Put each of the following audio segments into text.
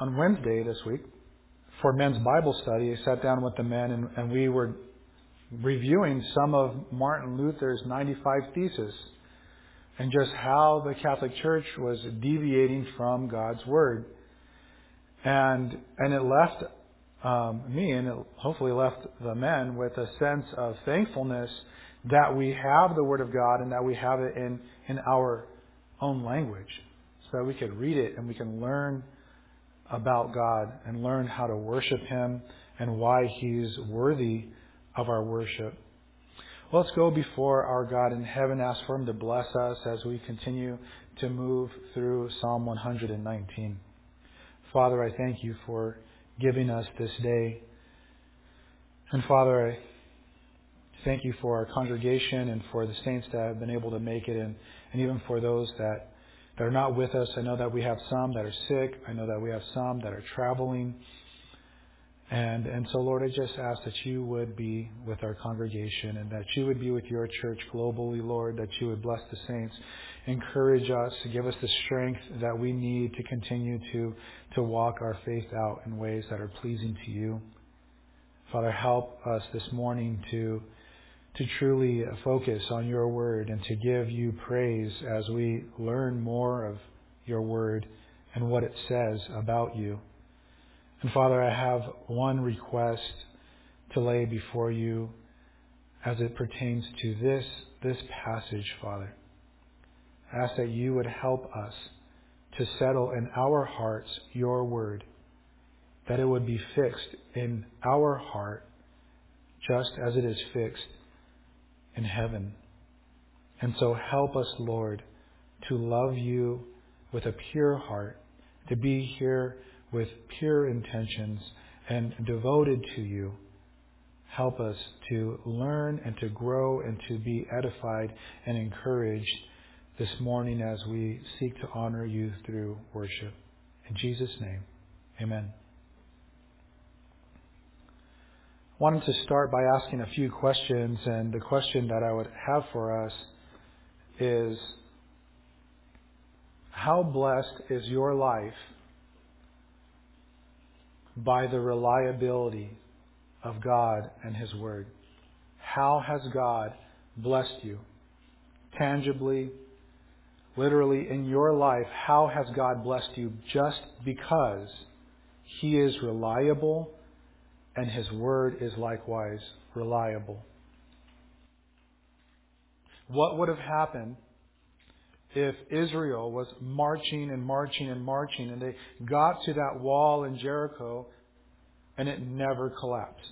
on Wednesday this week for men's Bible study. I sat down with the men and we were reviewing some of Martin Luther's 95 Theses and just how the Catholic Church was deviating from God's Word. And it left me, and it hopefully left the men, with a sense of thankfulness that we have the Word of God and that we have it in our own language, so that we could read it and we can learn about God and learn how to worship Him and why He's worthy of our worship. Let's go before our God in heaven, ask for Him to bless us as we continue to move through Psalm 119. Father, I thank You for giving us this day. And Father, I thank You for our congregation and for the saints that have been able to make it, and even for those that are not with us. I know that we have some that are sick. I know that we have some that are traveling. And so, Lord, I just ask that You would be with our congregation and that You would be with Your church globally, Lord, that You would bless the saints, encourage us, give us the strength that we need to continue to walk our faith out in ways that are pleasing to You. Father, help us this morning to truly focus on Your Word and to give You praise as we learn more of Your Word and what it says about You. And Father, I have one request to lay before You as it pertains to this passage, Father. I ask that You would help us to settle in our hearts Your Word, that it would be fixed in our heart just as it is fixed in heaven. And so help us, Lord, to love You with a pure heart, to be here with pure intentions and devoted to You. Help us to learn and to grow and to be edified and encouraged this morning as we seek to honor You through worship. In Jesus' name, amen. I wanted to start by asking a few questions, and the question that I would have for us is, how blessed is your life by the reliability of God and His Word? How has God blessed you? Tangibly, literally in your life, how has God blessed you just because He is reliable and His Word is likewise reliable? What would have happened if Israel was marching and marching and marching and they got to that wall in Jericho and it never collapsed?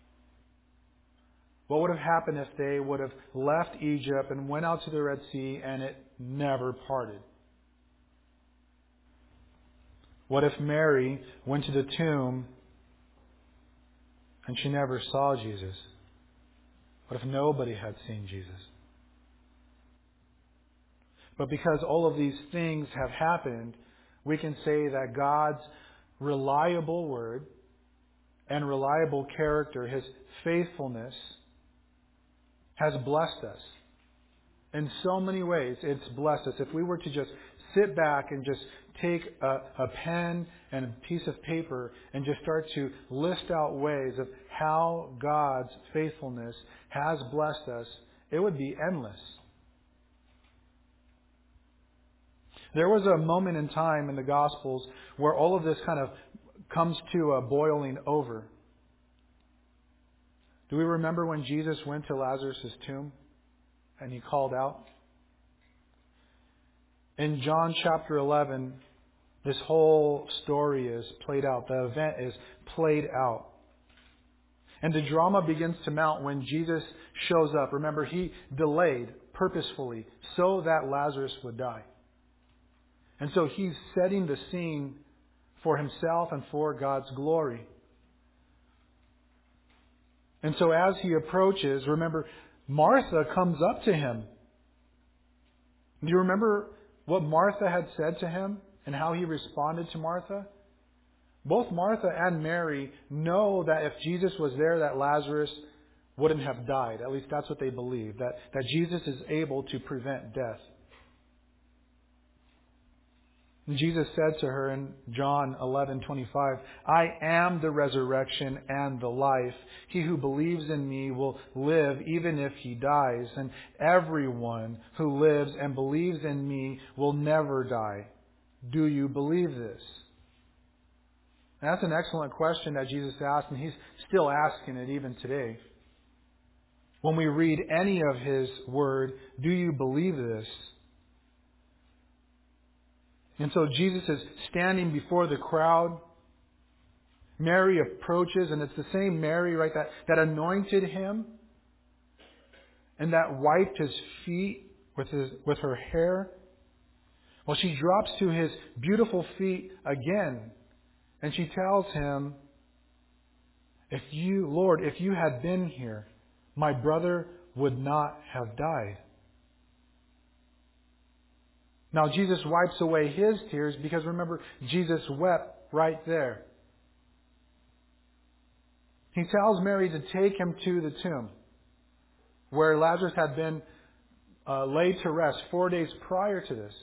What would have happened if they would have left Egypt and went out to the Red Sea and it never parted? What if Mary went to the tomb and she never saw Jesus? What if nobody had seen Jesus? But because all of these things have happened, we can say that God's reliable Word and reliable character, His faithfulness, has blessed us. In so many ways, it's blessed us. If we were to just sit back and just take a pen and a piece of paper and just start to list out ways of how God's faithfulness has blessed us, it would be endless. There was a moment in time in the Gospels where all of this kind of comes to a boiling over. Do we remember when Jesus went to Lazarus' tomb and He called out? In John chapter 11, this whole story is played out. The event is played out. And the drama begins to mount when Jesus shows up. Remember, He delayed purposefully so that Lazarus would die. And so He's setting the scene for Himself and for God's glory. And so as He approaches, remember, Martha comes up to Him. Do you remember what Martha had said to Him and how He responded to Martha? Both Martha and Mary know that if Jesus was there, that Lazarus wouldn't have died. At least that's what they believe, that Jesus is able to prevent death. And Jesus said to her in John 11:25, I am the resurrection and the life. He who believes in me will live even if he dies. And everyone who lives and believes in me will never die. Do you believe this? And that's an excellent question that Jesus asked, and He's still asking it even today. When we read any of His Word, do you believe this? And so Jesus is standing before the crowd. Mary approaches, and it's the same Mary, right, that anointed Him and that wiped His feet with her hair. Well, she drops to His beautiful feet again, and she tells Him, Lord, if you had been here, my brother would not have died. Now, Jesus wipes away His tears because, remember, Jesus wept right there. He tells Mary to take Him to the tomb where Lazarus had been laid to rest 4 days prior to this.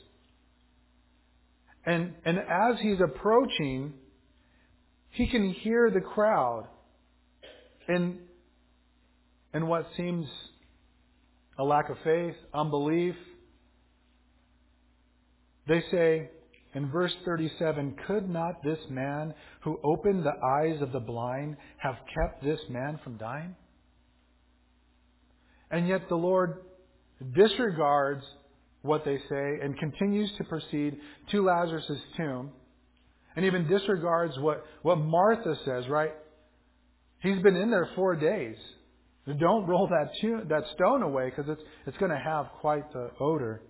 And as He's approaching, He can hear the crowd in what seems a lack of faith, unbelief. They say in verse 37, could not this man who opened the eyes of the blind have kept this man from dying? And yet the Lord disregards what they say and continues to proceed to Lazarus' tomb, and even disregards what Martha says, right? He's been in there 4 days. Don't roll that stone away because it's going to have quite the odor.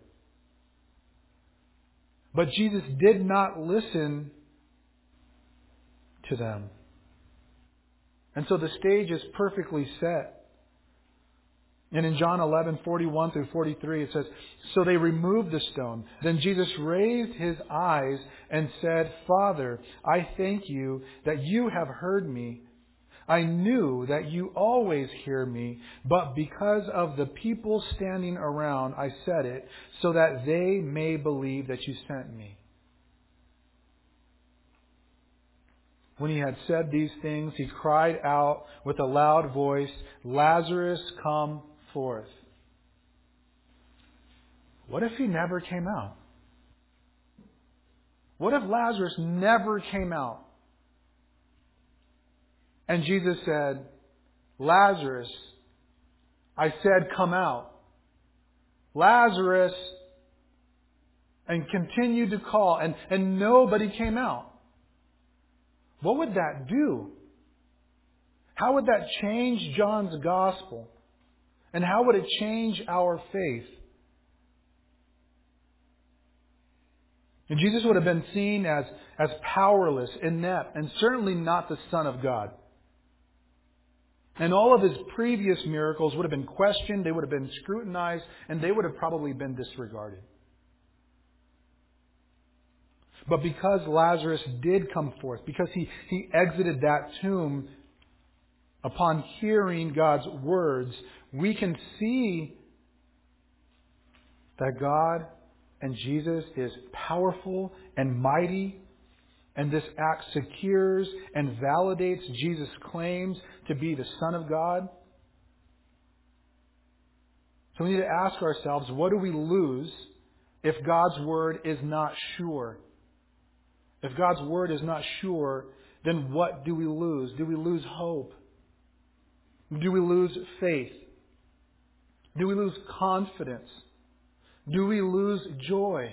But Jesus did not listen to them. And so the stage is perfectly set. And in John 11:41 through 43, it says, so they removed the stone. Then Jesus raised His eyes and said, Father, I thank you that you have heard me. I knew that you always hear me, but because of the people standing around, I said it, so that they may believe that you sent me. When He had said these things, He cried out with a loud voice, Lazarus, come forth. What if he never came out? What if Lazarus never came out? And Jesus said, Lazarus, I said, come out. Lazarus, and continued to call, and nobody came out. What would that do? How would that change John's gospel? And how would it change our faith? And Jesus would have been seen as powerless, inept, and certainly not the Son of God. And all of His previous miracles would have been questioned, they would have been scrutinized, and they would have probably been disregarded. But because Lazarus did come forth, because he exited that tomb upon hearing God's words, we can see that God and Jesus is powerful and mighty. And this act secures and validates Jesus' claims to be the Son of God. So we need to ask ourselves, what do we lose if God's Word is not sure? If God's Word is not sure, then what do we lose? Do we lose hope? Do we lose faith? Do we lose confidence? Do we lose joy?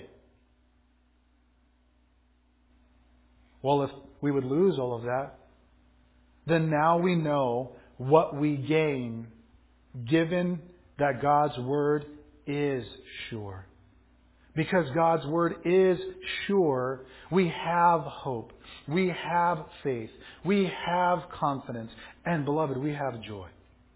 Well, if we would lose all of that, then now we know what we gain, given that God's Word is sure. Because God's Word is sure, we have hope, we have faith, we have confidence, and beloved, we have joy.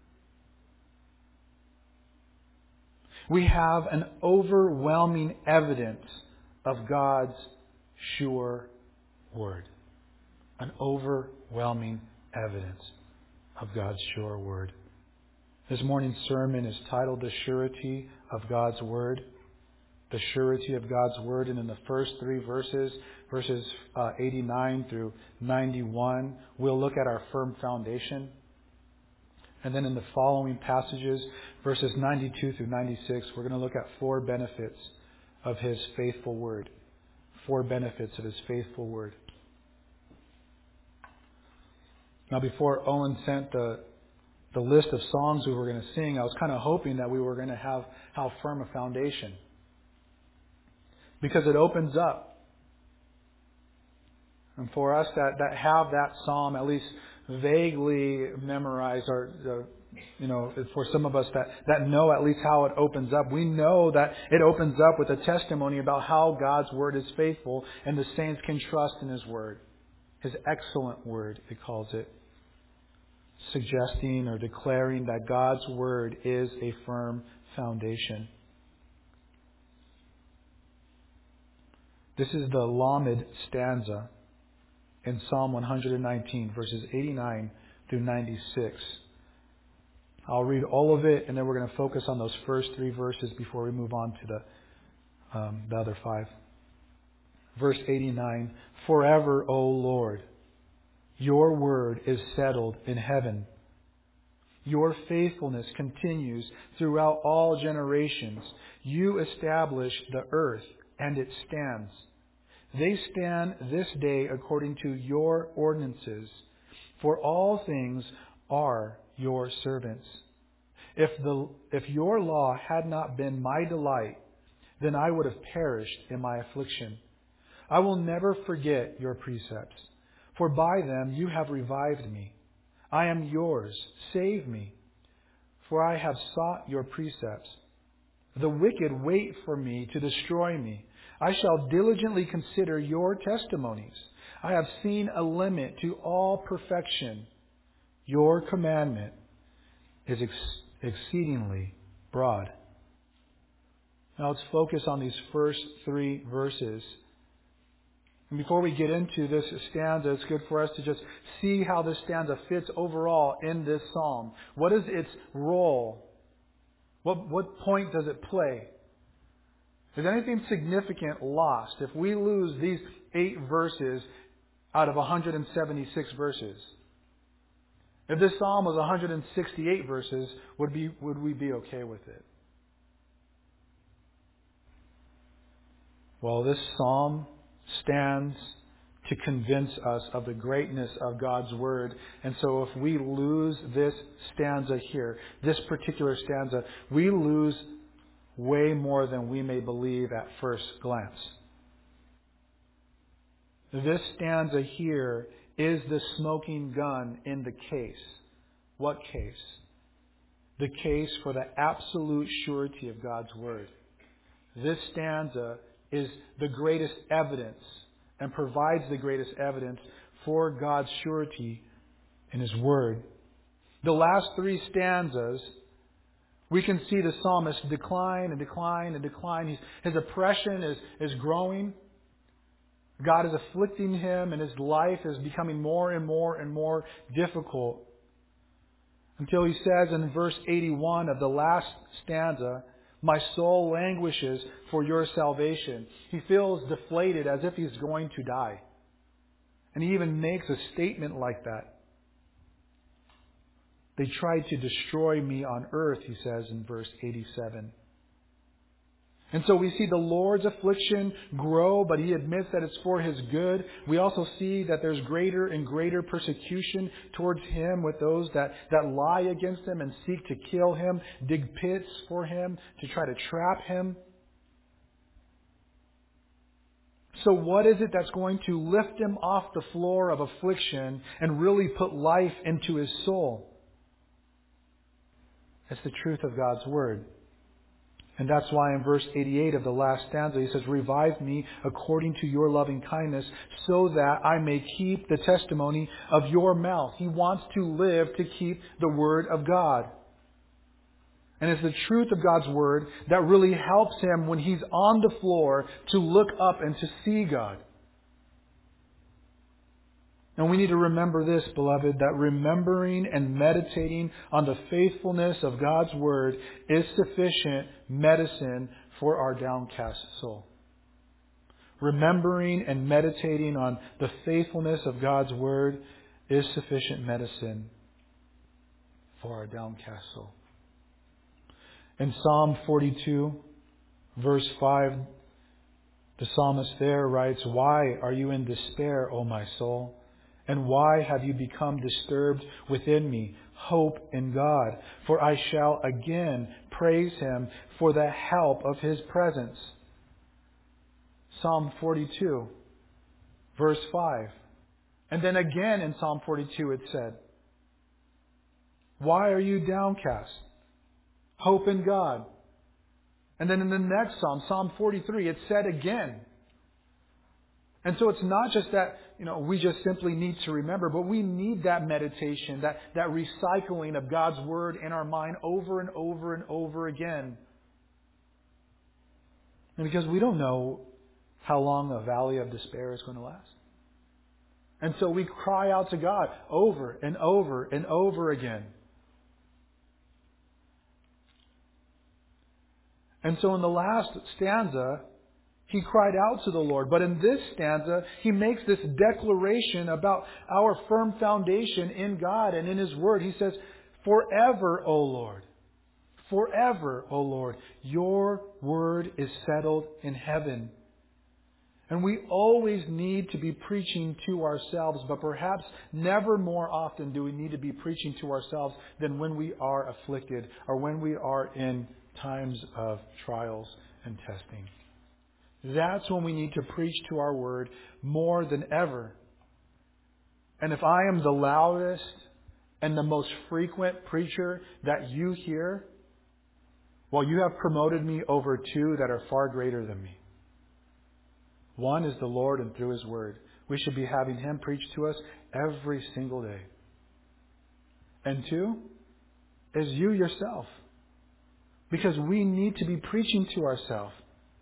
We have an overwhelming evidence of God's sure Word. An overwhelming evidence of God's sure Word. This morning's sermon is titled The Surety of God's Word. the surety of God's Word. And in the first three verses, verses 89 through 91, we'll look at our firm foundation. And then in the following passages, verses 92 through 96, we're going to look at 4 benefits of His faithful Word. 4 benefits of His faithful Word. Now, before Owen sent the list of songs we were going to sing, I was kind of hoping that we were going to have how firm a foundation. Because it opens up. And for us that have that psalm at least vaguely memorized, or for some of us that know at least how it opens up, we know that it opens up with a testimony about how God's Word is faithful and the saints can trust in His Word. His excellent Word, it calls it. Suggesting or declaring that God's Word is a firm foundation. This is the Lamed stanza in Psalm 119, verses 89 through 96. I'll read all of it, and then we're going to focus on those first 3 verses before we move on to the other 5. Verse 89, "Forever, O Lord, your word is settled in heaven. Your faithfulness continues throughout all generations. You established the earth, and it stands. They stand this day according to your ordinances, for all things are your servants. If your law had not been my delight, then I would have perished in my affliction. I will never forget your precepts, for by them you have revived me. I am yours. Save me, for I have sought your precepts. The wicked wait for me to destroy me. I shall diligently consider your testimonies. I have seen a limit to all perfection. Your commandment is exceedingly broad." Now let's focus on these first 3 verses. And before we get into this stanza, it's good for us to just see how this stanza fits overall in this psalm. What is its role? What point does it play? Is anything significant lost if we lose these 8 verses out of 176 verses? If this psalm was 168 verses, would we be okay with it? Well, this psalm stands to convince us of the greatness of God's Word. And so if we lose this stanza here, this particular stanza, we lose way more than we may believe at first glance. This stanza here is the smoking gun in the case. What case? The case for the absolute surety of God's Word. This stanza is the greatest evidence and provides the greatest evidence for God's surety in His Word. The last 3 stanzas, we can see the psalmist decline and decline and decline. His oppression is growing. God is afflicting him, and his life is becoming more and more and more difficult. Until he says in verse 81 of the last stanza, "My soul languishes for your salvation." He feels deflated, as if he's going to die. And he even makes a statement like that. "They tried to destroy me on earth," he says in verse 87. And so we see the Lord's affliction grow, but He admits that it's for His good. We also see that there's greater and greater persecution towards Him with those that lie against Him and seek to kill Him, dig pits for Him, to try to trap Him. So what is it that's going to lift Him off the floor of affliction and really put life into His soul? It's the truth of God's Word. And that's why in verse 88 of the last stanza, he says, "Revive me according to your loving kindness, so that I may keep the testimony of your mouth." He wants to live to keep the Word of God. And it's the truth of God's Word that really helps him when he's on the floor to look up and to see God. And we need to remember this, beloved, that remembering and meditating on the faithfulness of God's Word is sufficient medicine for our downcast soul. Remembering and meditating on the faithfulness of God's Word is sufficient medicine for our downcast soul. In Psalm 42, verse 5, the psalmist there writes, "Why are you in despair, O my soul? And why have you become disturbed within me? Hope in God, for I shall again praise Him for the help of His presence." Psalm 42, verse 5. And then again in Psalm 42 it said, "Why are you downcast? Hope in God." And then in the next Psalm, Psalm 43, it said again. And so it's not just that, we just simply need to remember, but we need that meditation, that recycling of God's Word in our mind over and over and over again. And because we don't know how long a valley of despair is going to last. And so we cry out to God over and over and over again. And so in the last stanza, he cried out to the Lord. But in this stanza, he makes this declaration about our firm foundation in God and in His Word. He says, "Forever, O Lord, forever, O Lord, your word is settled in heaven." And we always need to be preaching to ourselves, but perhaps never more often do we need to be preaching to ourselves than when we are afflicted or when we are in times of trials and testing. That's when we need to preach to our Word more than ever. And if I am the loudest and the most frequent preacher that you hear, well, you have promoted me over two that are far greater than me. One is the Lord, and through His Word. We should be having Him preach to us every single day. And two is you yourself. Because we need to be preaching to ourselves.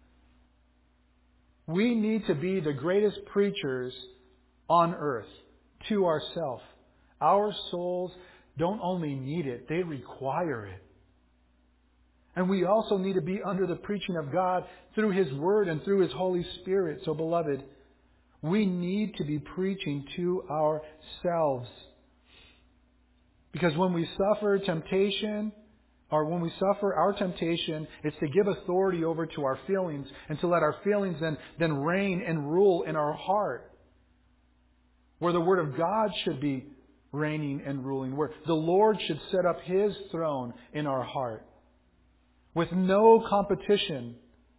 We need to be the greatest preachers on earth to ourselves. Our souls don't only need it, they require it. And we also need to be under the preaching of God through His Word and through His Holy Spirit. So, beloved, we need to be preaching to ourselves. Because when we suffer temptation, or when we suffer our temptation, it's to give authority over to our feelings and to let our feelings then reign and rule in our heart. Where the Word of God should be reigning and ruling. Where the Lord should set up His throne in our heart. With no competition.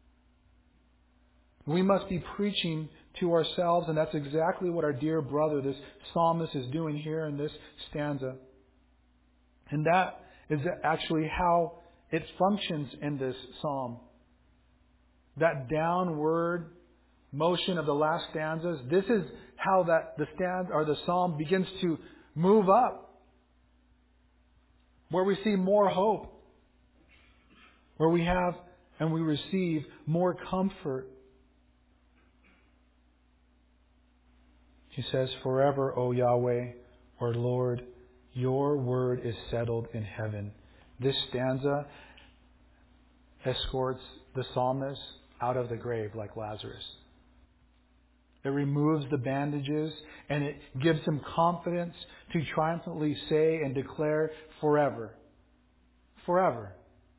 We must be preaching to ourselves, and that's exactly what our dear brother, this psalmist, is doing here in this stanza. And that is actually how it functions in this psalm. That downward motion of the last stanzas, this is how the psalm begins to move up. Where we see more hope. Where we have and we receive more comfort. He says, "Forever, O Yahweh, or Lord, your word is settled in heaven." This stanza escorts the psalmist out of the grave like Lazarus. It removes the bandages and it gives him confidence to triumphantly say and declare, "Forever, forever.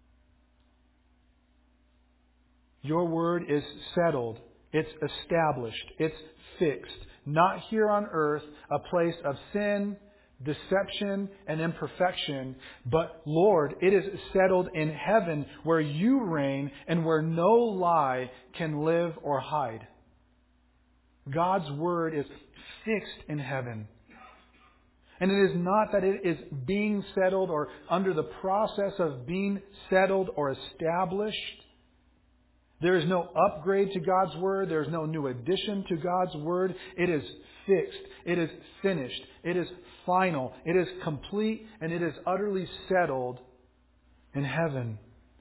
Your word is settled. It's established. It's fixed. Not here on earth, a place of sin, deception, and imperfection. But, Lord, it is settled in heaven where you reign and where no lie can live or hide." God's word is fixed in heaven. And it is not that it is being settled or under the process of being settled or established. There is no upgrade to God's Word. There is no new addition to God's Word. It is fixed. It is finished. It is final. It is complete. And it is utterly settled in heaven.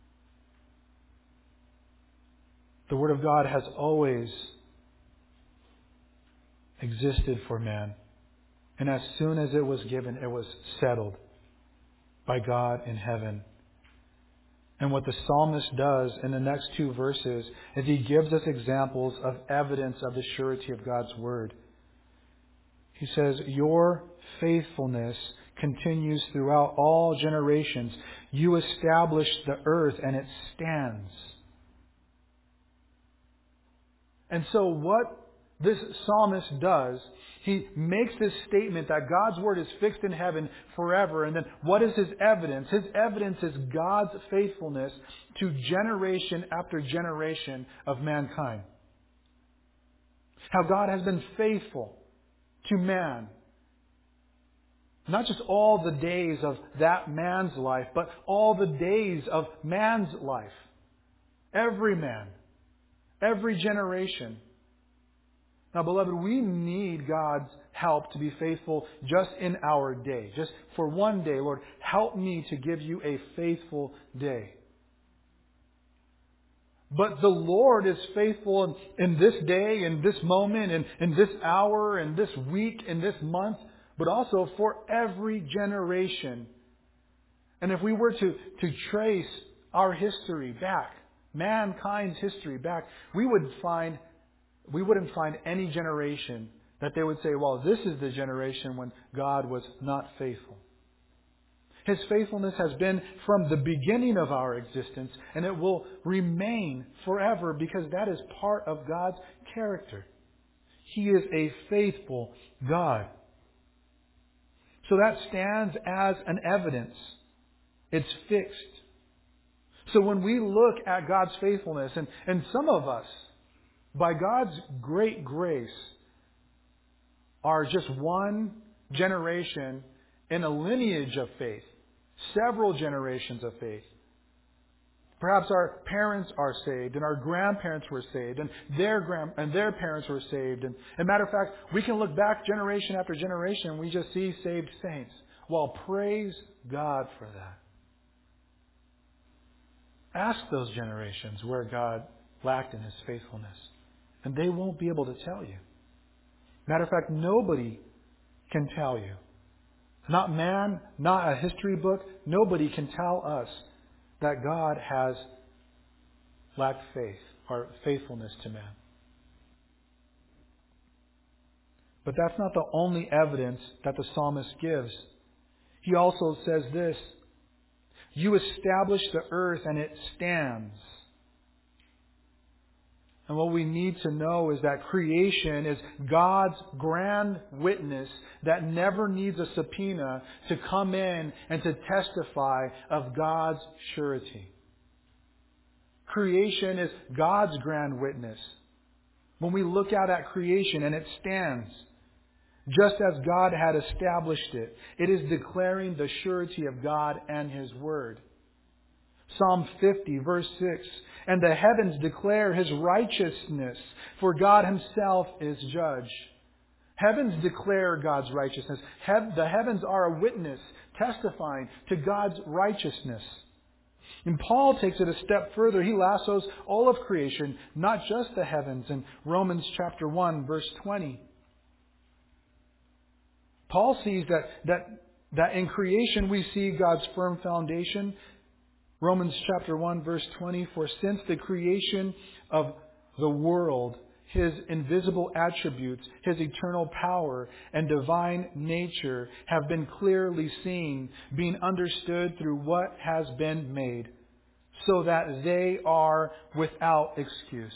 The Word of God has always existed for man. And as soon as it was given, it was settled by God in heaven. And what the psalmist does in the next two verses is he gives us examples of evidence of the surety of God's word. He says, your faithfulness continues throughout all generations. You established the earth and it stands. And so what this psalmist does, he makes this statement that God's word is fixed in heaven forever. And then what is his evidence? His evidence is God's faithfulness to generation after generation of mankind. How God has been faithful to man. Not just all the days of that man's life, but all the days of man's life. Every man. Every generation. Now, beloved, we need God's help to be faithful just in our day. Just for one day, Lord, help me to give you a faithful day. But the Lord is faithful in this day, in this moment, in this hour, in this week, in this month, but also for every generation. And if we were to trace our history back, mankind's history back, we wouldn't find any generation that they would say, well, this is the generation when God was not faithful. His faithfulness has been from the beginning of our existence, and it will remain forever because that is part of God's character. He is a faithful God. So that stands as an evidence. It's fixed. So when we look at God's faithfulness, and some of us, by God's great grace, are just one generation in a lineage of faith. Several generations of faith. Perhaps our parents are saved, and our grandparents were saved, and their parents were saved. And as a matter of fact, we can look back generation after generation, and we just see saved saints. Well, praise God for that. Ask those generations where God lacked in His faithfulness, and they won't be able to tell you. Matter of fact, nobody can tell you. Not man, not a history book. Nobody can tell us that God has lacked faith or faithfulness to man. But that's not the only evidence that the psalmist gives. He also says this, you establish the earth and it stands. And what we need to know is that creation is God's grand witness that never needs a subpoena to come in and to testify of God's surety. Creation is God's grand witness. When we look out at creation and it stands, just as God had established it, it is declaring the surety of God and His Word. Psalm 50, verse 6, and the heavens declare His righteousness, for God Himself is judge. Heavens declare God's righteousness. The heavens are a witness testifying to God's righteousness. And Paul takes it a step further. He lassos all of creation, not just the heavens, in Romans chapter 1, verse 20. Paul sees that in creation we see God's firm foundation. Romans chapter 1, verse 20, for since the creation of the world, His invisible attributes, His eternal power and divine nature have been clearly seen, being understood through what has been made, so that they are without excuse.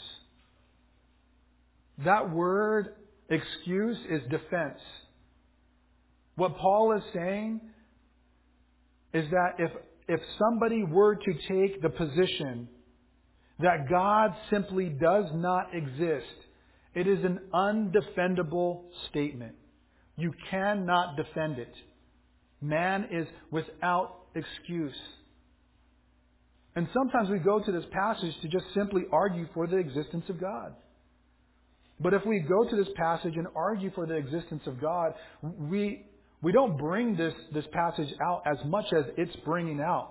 That word, excuse, is defense. What Paul is saying is that if somebody were to take the position that God simply does not exist, it is an undefendable statement. You cannot defend it. Man is without excuse. And sometimes we go to this passage to just simply argue for the existence of God. But if we go to this passage and argue for the existence of God, we don't bring this passage out as much as it's bringing out.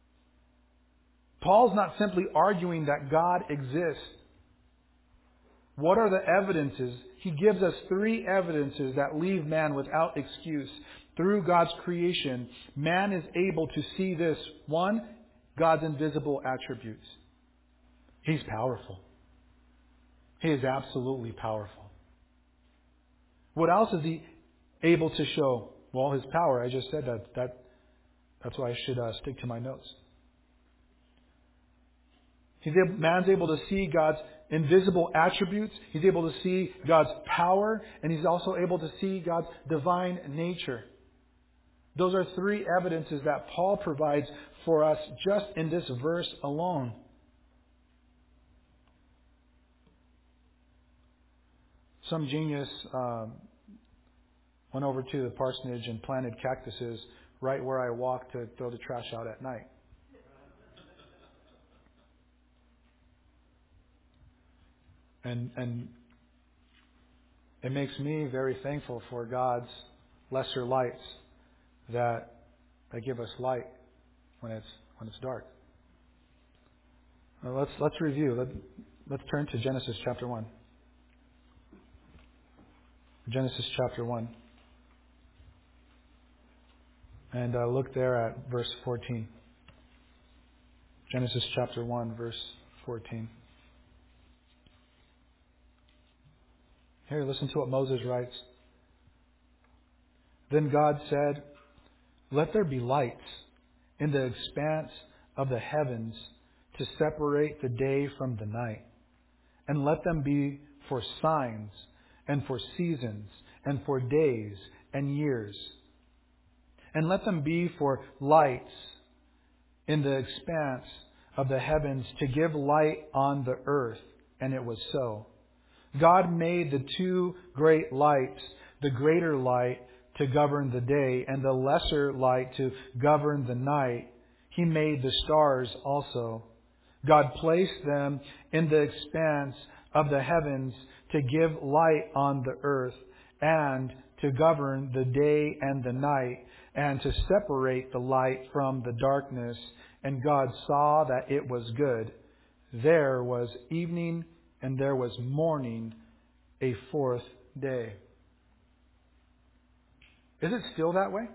Paul's not simply arguing that God exists. What are the evidences? He gives us three evidences that leave man without excuse. Through God's creation, man is able to see this. One, God's invisible attributes. He's powerful. He is absolutely powerful. What else is he able to show? Well, his power. I just said that. That's why I should stick to my notes. Man's able to see God's invisible attributes. He's able to see God's power. And he's also able to see God's divine nature. Those are three evidences that Paul provides for us just in this verse alone. Some genius went over to the parsonage and planted cactuses right where I walk to throw the trash out at night. And it makes me very thankful for God's lesser lights that give us light when it's dark. Well, let's review. Let's turn to Genesis chapter 1. Genesis chapter 1. And look there at verse 14. Genesis chapter 1, verse 14. Here, listen to what Moses writes. Then God said, "Let there be lights in the expanse of the heavens to separate the day from the night, and let them be for signs and for seasons and for days and years. And let them be for lights in the expanse of the heavens to give light on the earth." And it was so. God made the two great lights, the greater light to govern the day and the lesser light to govern the night. He made the stars also. God placed them in the expanse of the heavens to give light on the earth and to govern the day and the night and to separate the light from the darkness. And God saw that it was good. There was evening and there was morning, a fourth day. Is it still that way?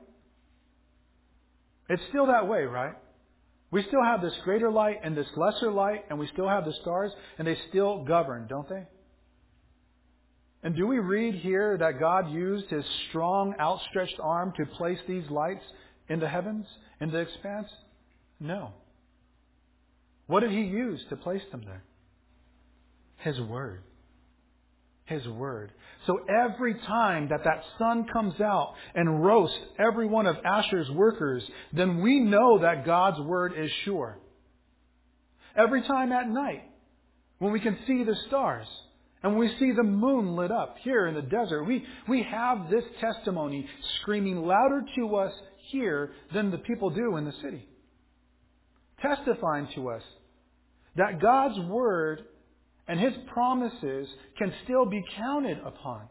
It's still that way, right? We still have this greater light and this lesser light, and we still have the stars, and they still govern, don't they? And do we read here that God used His strong, outstretched arm to place these lights in the heavens, in the expanse? No. What did He use to place them there? His Word. His Word. So every time that sun comes out and roasts every one of Asher's workers, then we know that God's Word is sure. Every time at night, when we can see the stars, and we see the moon lit up here in the desert, we have this testimony screaming louder to us here than the people do in the city. Testifying to us that God's Word and His promises can still be counted upon.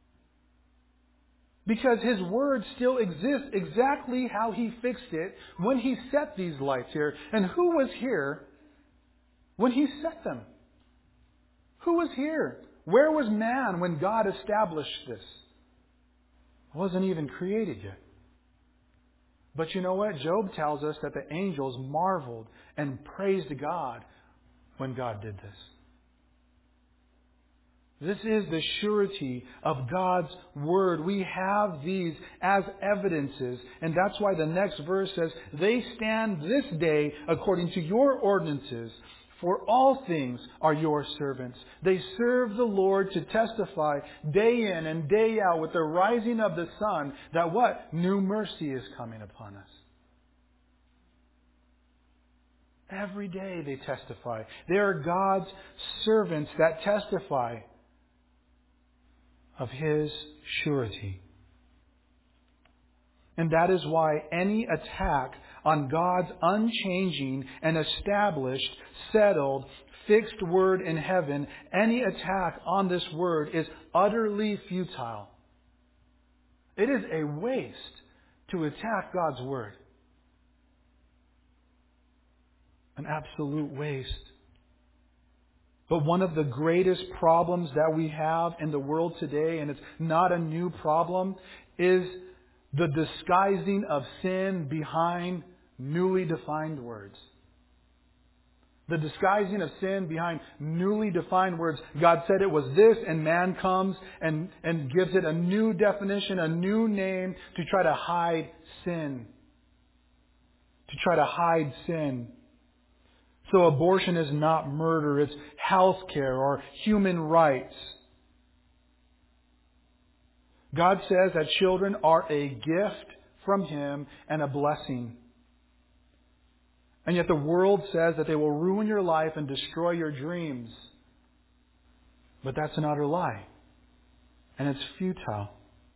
Because His Word still exists exactly how He fixed it when He set these lights here. And who was here when He set them? Who was here? Where was man when God established this? It wasn't even created yet. But you know what? Job tells us that the angels marveled and praised God when God did this. This is the surety of God's Word. We have these as evidences. And that's why the next verse says, "They stand this day according to your ordinances. For all things are your servants. They serve the Lord to testify day in and day out with the rising of the sun that" what? New mercy is coming upon us. Every day they testify. They are God's servants that testify of His surety. And that is why any attack on God's unchanging and established, settled, fixed Word in heaven, any attack on this Word is utterly futile. It is a waste to attack God's Word. An absolute waste. But one of the greatest problems that we have in the world today, and it's not a new problem, is the disguising of sin behind newly defined words. The disguising of sin behind newly defined words. God said it was this, and man comes and gives it a new definition, a new name to try to hide sin. To try to hide sin. So abortion is not murder, it's health care or human rights. God says that children are a gift from Him and a blessing. And yet the world says that they will ruin your life and destroy your dreams. But that's an utter lie. And it's futile.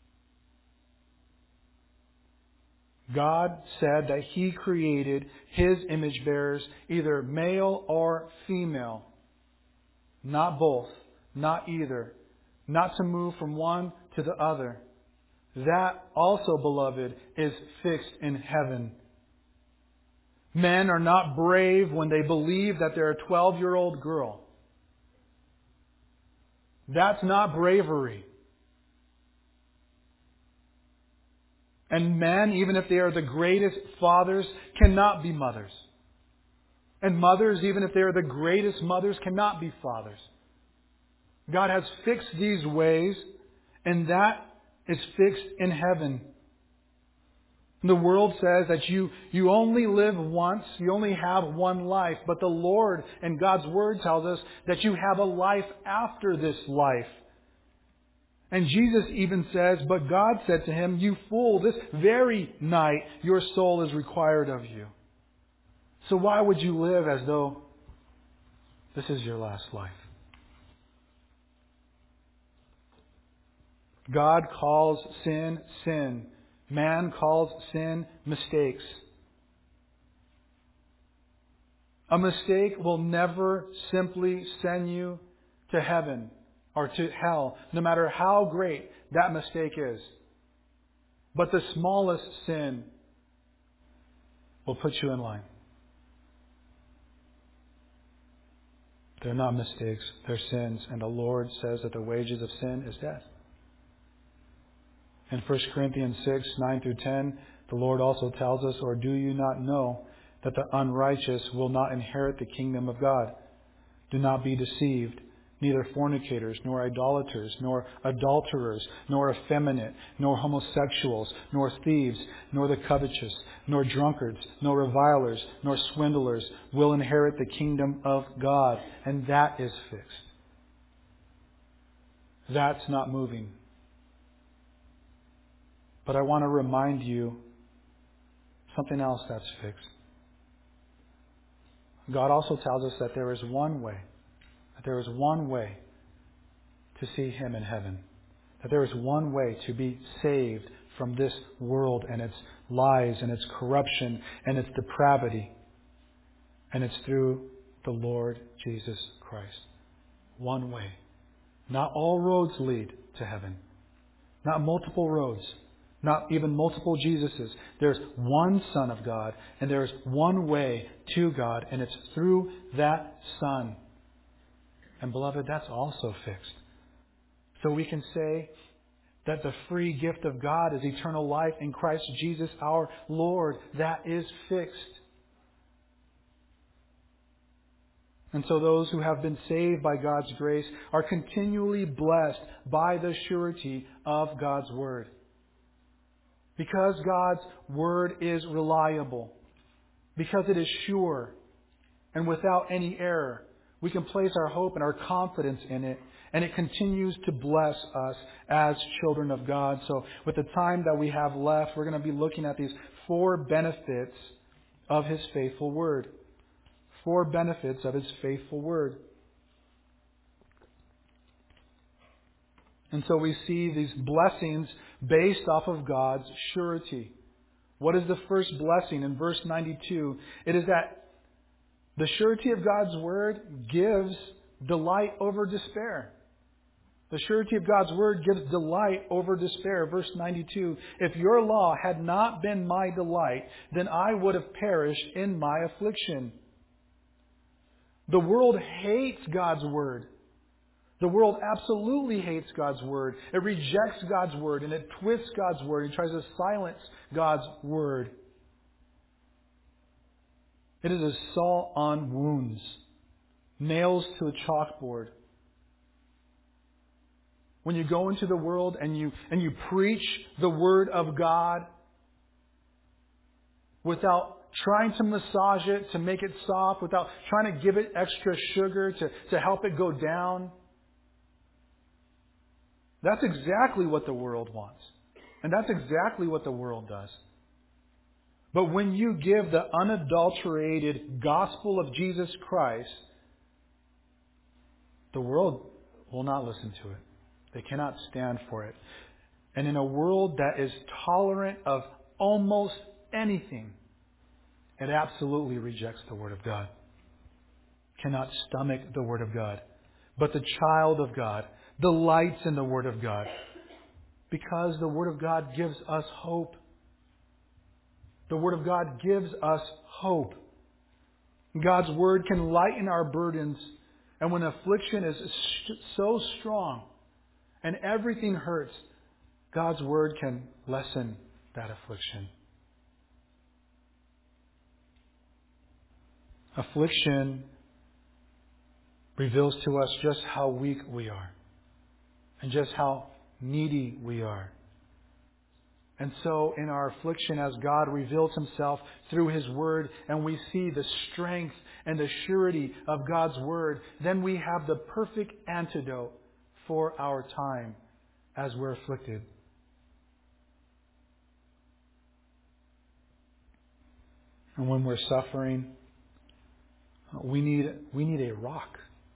God said that He created His image bearers, either male or female. Not both. Not either. Not to move from one to the other. That also, beloved, is fixed in heaven. Men are not brave when they believe that they're a 12-year-old girl. That's not bravery. And men, even if they are the greatest fathers, cannot be mothers. And mothers, even if they are the greatest mothers, cannot be fathers. God has fixed these ways, and that is fixed in heaven. The world says that you only live once, you only have one life, but the Lord and God's Word tells us that you have a life after this life. And Jesus even says, but God said to him, you fool, this very night your soul is required of you. So why would you live as though this is your last life? God calls sin, sin. Man calls sin mistakes. A mistake will never simply send you to heaven or to hell, no matter how great that mistake is. But the smallest sin will put you in line. They're not mistakes, they're sins. And the Lord says that the wages of sin is death. In 1 Corinthians 6, 9 through 10, the Lord also tells us, or do you not know that the unrighteous will not inherit the kingdom of God? Do not be deceived. Neither fornicators, nor idolaters, nor adulterers, nor effeminate, nor homosexuals, nor thieves, nor the covetous, nor drunkards, nor revilers, nor swindlers will inherit the kingdom of God. And that is fixed. That's not moving. But I want to remind you something else that's fixed. God also tells us that there is one way. That there is one way to see Him in heaven. That there is one way to be saved from this world and its lies and its corruption and its depravity. And it's through the Lord Jesus Christ. One way. Not all roads lead to heaven. Not multiple roads. Not even multiple Jesuses. There's one Son of God, and there's one way to God, and it's through that Son. And beloved, that's also fixed. So we can say that the free gift of God is eternal life in Christ Jesus our Lord. That is fixed. And so those who have been saved by God's grace are continually blessed by the surety of God's Word. Because God's Word is reliable, because it is sure and without any error, we can place our hope and our confidence in it, and it continues to bless us as children of God. So with the time that we have left, we're going to be looking at these 4 benefits of His faithful Word. 4 benefits of His faithful Word. And so we see these blessings based off of God's surety. What is the first blessing? In verse 92, it is that the surety of God's Word gives delight over despair. The surety of God's Word gives delight over despair. Verse 92, if your law had not been my delight, then I would have perished in my affliction. The world hates God's Word. The world absolutely hates God's Word. It rejects God's Word and it twists God's Word. It tries to silence God's Word. It is a salt on wounds, nails to a chalkboard. When you go into the world and you preach the Word of God without trying to massage it, to make it soft, without trying to give it extra sugar to help it go down, that's exactly what the world wants. And that's exactly what the world does. But when you give the unadulterated gospel of Jesus Christ, the world will not listen to it. They cannot stand for it. And in a world that is tolerant of almost anything, it absolutely rejects the Word of God. Cannot stomach the Word of God. But the child of God delights in the Word of God. Because the Word of God gives us hope. The Word of God gives us hope. God's Word can lighten our burdens. And when affliction is so strong and everything hurts, God's Word can lessen that affliction. Affliction reveals to us just how weak we are and just how needy we are. And so in our affliction, as God reveals Himself through His Word, and we see the strength and the surety of God's Word, then we have the perfect antidote for our time as we're afflicted. And when we're suffering, we need a rock.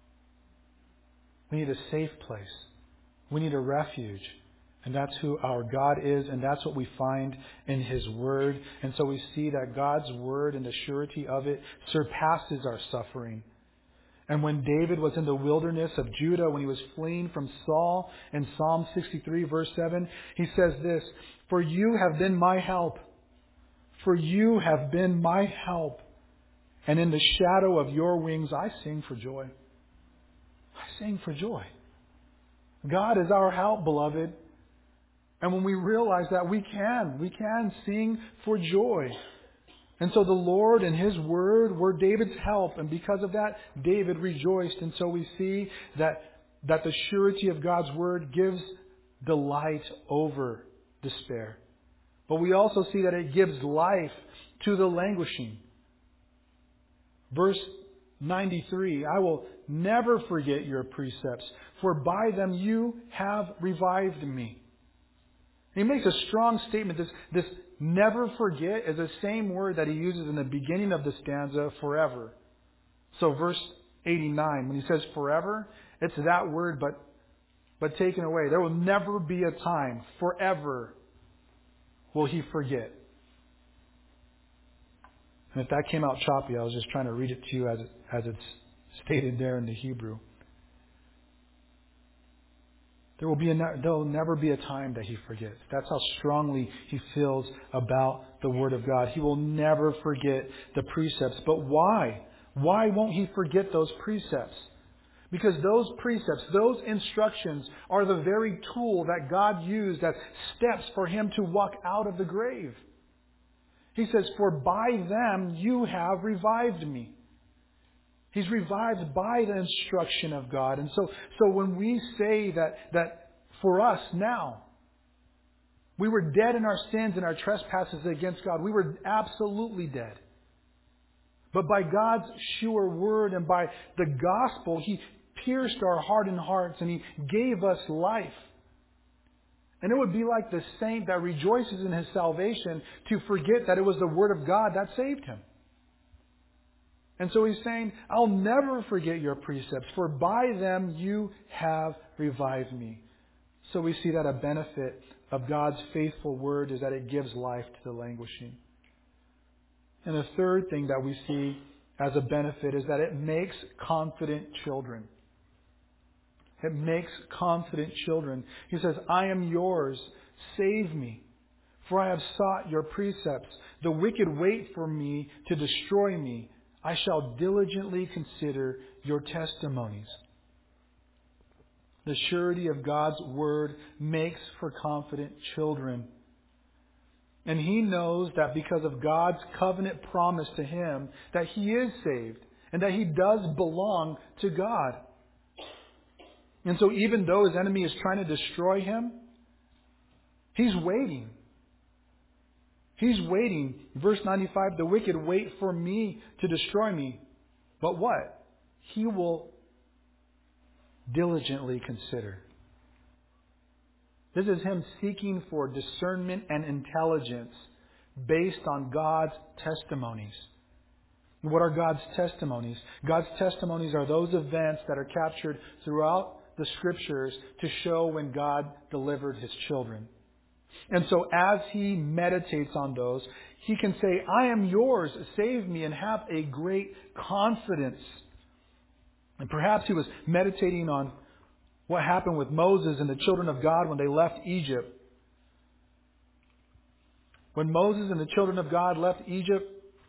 We need a safe place. We need a refuge. And that's who our God is, and that's what we find in His Word. And so we see that God's Word and the surety of it surpasses our suffering. And when David was in the wilderness of Judah, when he was fleeing from Saul, in Psalm 63 verse 7, he says this, "For you have been my help. For you have been my help. And in the shadow of your wings I sing for joy." I sing for joy. God is our help, beloved. And when we realize that, we can sing for joy. And so the Lord and His Word were David's help. And because of that, David rejoiced. And so we see that the surety of God's Word gives delight over despair. But we also see that it gives life to the languishing. Verse 93, "I will never forget your precepts, for by them you have revived me." He makes a strong statement. This never forget is the same word that he uses in the beginning of the stanza, forever. So verse 89, when he says forever, it's that word, but taken away. There will never be a time, forever, will He forget. And if that came out choppy, I was just trying to read it to you as it's stated there in the Hebrew. There will never be a time that He forgets. That's how strongly he feels about the Word of God. He will never forget the precepts. But why? Why won't He forget those precepts? Because those precepts, those instructions are the very tool that God used as steps for Him to walk out of the grave. He says, "For by them you have revived me." He's revived by the instruction of God. And so when we say that for us now, we were dead in our sins and our trespasses against God. We were absolutely dead. But by God's sure word and by the gospel, He pierced our hardened hearts and He gave us life. And it would be like the saint that rejoices in his salvation to forget that it was the Word of God that saved him. And so he's saying, "I'll never forget your precepts, for by them you have revived me." So we see that a benefit of God's faithful Word is that it gives life to the languishing. And the third thing that we see as a benefit is that it makes confident children. It makes confident children. He says, "I am yours, save me, for I have sought your precepts. The wicked wait for me to destroy me. I shall diligently consider your testimonies. The surety of God's word makes for confident children. And he knows that because of God's covenant promise to him, that he is saved and that he does belong to God. And so even though his enemy is trying to destroy him, he's waiting. He's waiting. Verse 95, the wicked wait for me to destroy me. But what? He will diligently consider. This is him seeking for discernment and intelligence based on God's testimonies. What are God's testimonies? God's testimonies are those events that are captured throughout the Scriptures to show when God delivered His children. And so as he meditates on those, he can say, I am yours, save me, and have a great confidence. And perhaps he was meditating on what happened with Moses and the children of God when they left Egypt. When Moses and the children of God left Egypt,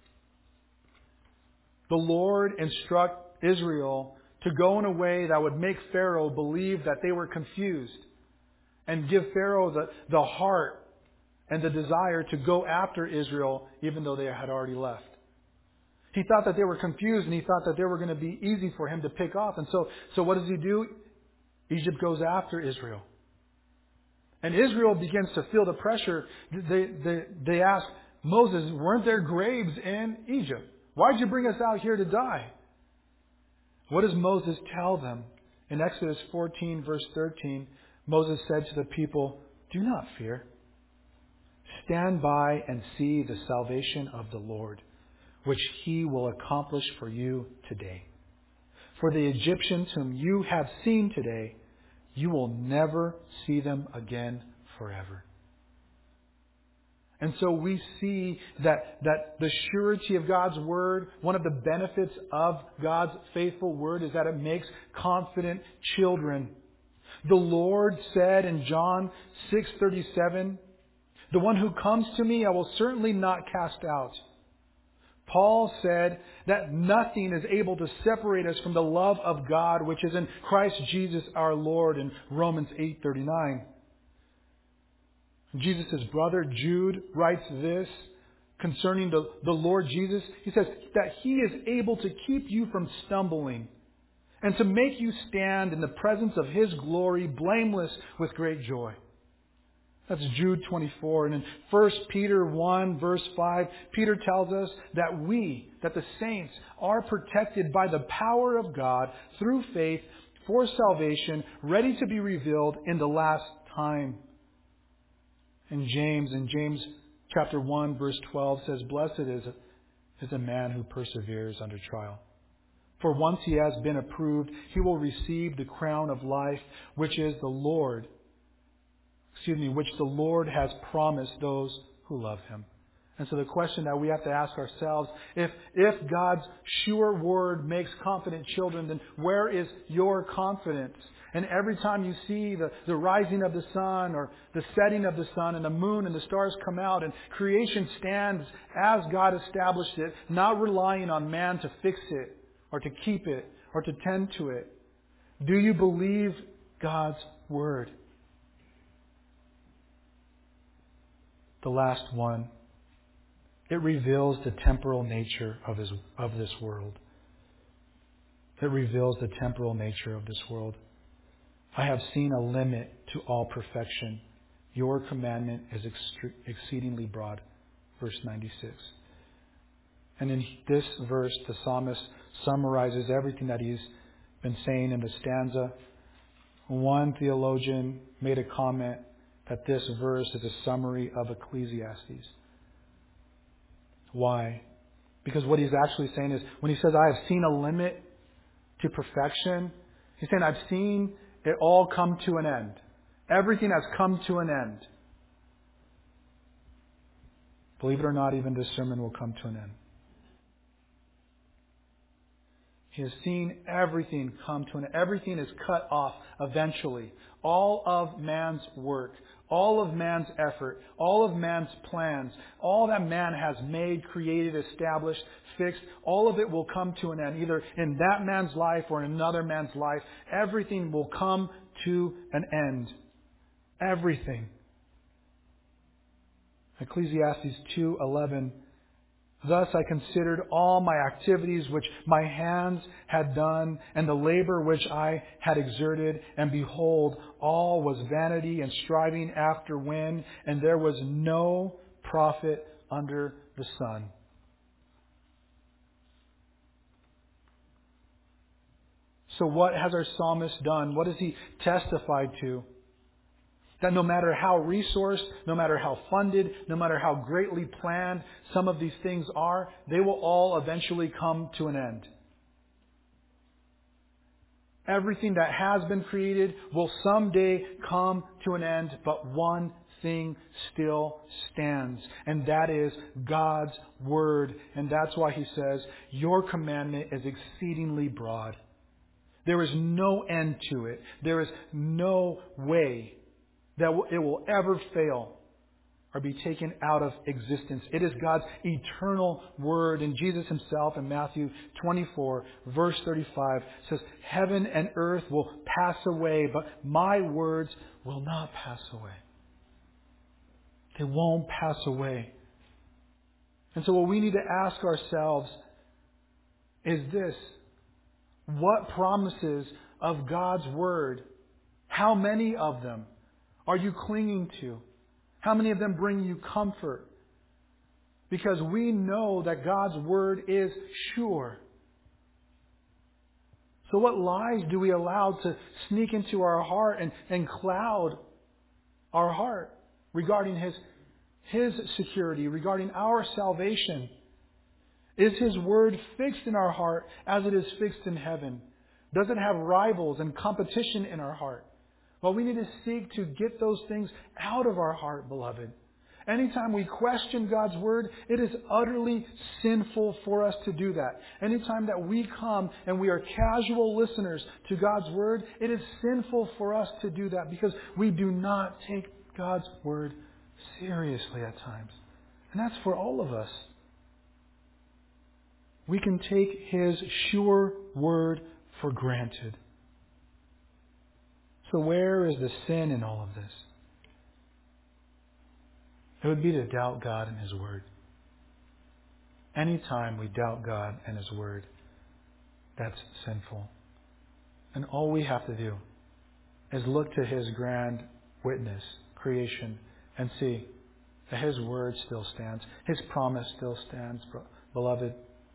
the Lord instructed Israel to go in a way that would make Pharaoh believe that they were confused and give Pharaoh the heart and the desire to go after Israel even though they had already left. He thought that they were confused and he thought that they were going to be easy for him to pick off. And so what does he do? Egypt goes after Israel. And Israel begins to feel the pressure. They ask Moses, weren't there graves in Egypt? Why'd you bring us out here to die? What does Moses tell them? In Exodus 14, verse 13, Moses said to the people, do not fear. Stand by and see the salvation of the Lord, which He will accomplish for you today. For the Egyptians whom you have seen today, you will never see them again forever. And so we see that the surety of God's Word, one of the benefits of God's faithful Word is that it makes confident children. The Lord said in John 6:37, the one who comes to me I will certainly not cast out. Paul said that nothing is able to separate us from the love of God which is in Christ Jesus our Lord in Romans 8:39. Jesus' brother Jude writes this concerning the Lord Jesus. He says that He is able to keep you from stumbling and to make you stand in the presence of His glory blameless with great joy. That's Jude 24. And in 1 Peter 1 verse 5, Peter tells us that the saints are protected by the power of God through faith for salvation, ready to be revealed in the last time. And James chapter 1 verse 12 says, blessed is a man who perseveres under trial. For once he has been approved, he will receive the crown of life, which the Lord has promised those who love Him. And so the question that we have to ask ourselves, if God's sure word makes confident children, then where is your confidence? And every time you see the rising of the sun or the setting of the sun and the moon and the stars come out and creation stands as God established it, not relying on man to fix it or to keep it or to tend to it, do you believe God's word? The last one, it reveals the temporal nature of this world. It reveals the temporal nature of this world. I have seen a limit to all perfection. Your commandment is exceedingly broad. Verse 96. And in this verse, the psalmist summarizes everything that he's been saying in the stanza. One theologian made a comment that this verse is a summary of Ecclesiastes. Why? Because what he's actually saying is, when he says, I have seen a limit to perfection, he's saying, I've seen it all come to an end. Everything has come to an end. Believe it or not, even this sermon will come to an end. He has seen everything come to an end. Everything is cut off eventually. All of man's work, all of man's effort, all of man's plans, all that man has made, created, established, fixed, all of it will come to an end, either in that man's life or in another man's life. Everything will come to an end. Everything. Ecclesiastes 2:11. Thus I considered all my activities which my hands had done, and the labor which I had exerted, and behold, all was vanity and striving after wind, and there was no profit under the sun. So what has our psalmist done? What has he testified to? That no matter how resourced, no matter how funded, no matter how greatly planned some of these things are, they will all eventually come to an end. Everything that has been created will someday come to an end, but one thing still stands, and that is God's Word. And that's why he says, your commandment is exceedingly broad. There is no end to it. There is no way that it will ever fail or be taken out of existence. It is God's eternal Word. And Jesus himself in Matthew 24, verse 35 says, heaven and earth will pass away, but my words will not pass away. They won't pass away. And so what we need to ask ourselves is this: what promises of God's Word, how many of them are you clinging to? How many of them bring you comfort? Because we know that God's Word is sure. So what lies do we allow to sneak into our heart and cloud our heart regarding His security, regarding our salvation? Is His Word fixed in our heart as it is fixed in heaven? Does it have rivals and competition in our heart? Well, we need to seek to get those things out of our heart, beloved. Anytime we question God's Word, it is utterly sinful for us to do that. Anytime that we come and we are casual listeners to God's Word, it is sinful for us to do that because we do not take God's Word seriously at times. And that's for all of us. We can take His sure Word for granted. So where is the sin in all of this? It would be to doubt God and His Word. Anytime we doubt God and His Word, that's sinful. And all we have to do is look to His grand witness, creation, and see that His Word still stands. His promise still stands, beloved.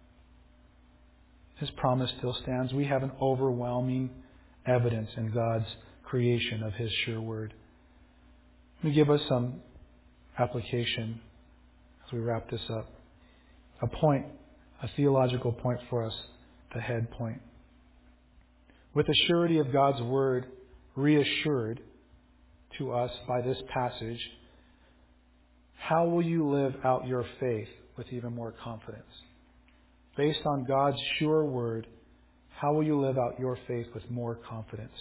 His promise still stands. We have an overwhelming evidence in God's creation of His sure Word. Let me give us some application as we wrap this up. A point, a theological point for us, the head point. With the surety of God's Word reassured to us by this passage, how will you live out your faith with even more confidence? Based on God's sure Word, how will you live out your faith with more confidence?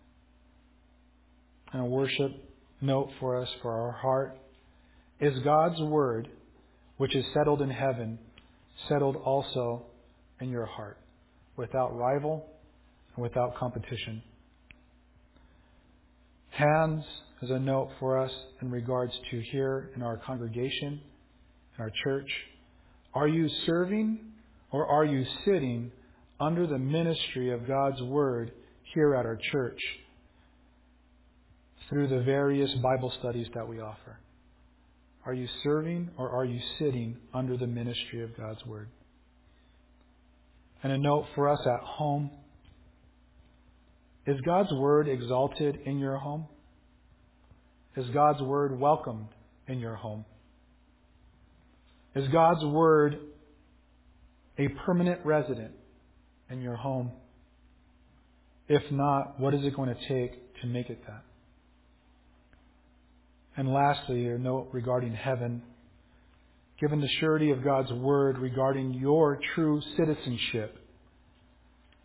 And a worship note for us for our heart is God's Word, which is settled in heaven, settled also in your heart, without rival and without competition. Hands is a note for us in regards to here in our congregation, in our church. Are you serving or are you sitting under the ministry of God's Word here at our church through the various Bible studies that we offer? Are you serving or are you sitting under the ministry of God's Word? And a note for us at home. Is God's Word exalted in your home? Is God's Word welcomed in your home? Is God's Word a permanent resident in your home? If not, what is it going to take to make it that? And lastly, a note regarding heaven. Given the surety of God's Word regarding your true citizenship,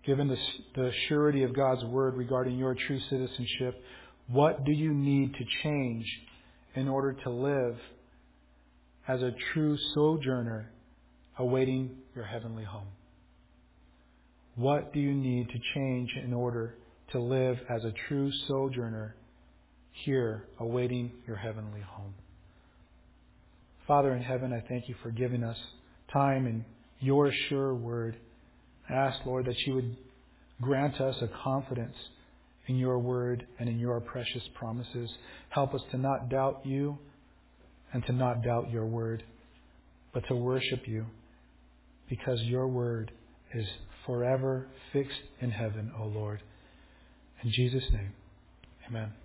given the surety of God's word regarding your true citizenship, what do you need to change in order to live as a true sojourner awaiting your heavenly home? What do you need to change in order to live as a true sojourner here awaiting your heavenly home? Father in heaven, I thank you for giving us time in your sure word. I ask, Lord, that you would grant us a confidence in your word and in your precious promises. Help us to not doubt you and to not doubt your word, but to worship you, because your word is forever fixed in heaven, O Lord. In Jesus' name, amen.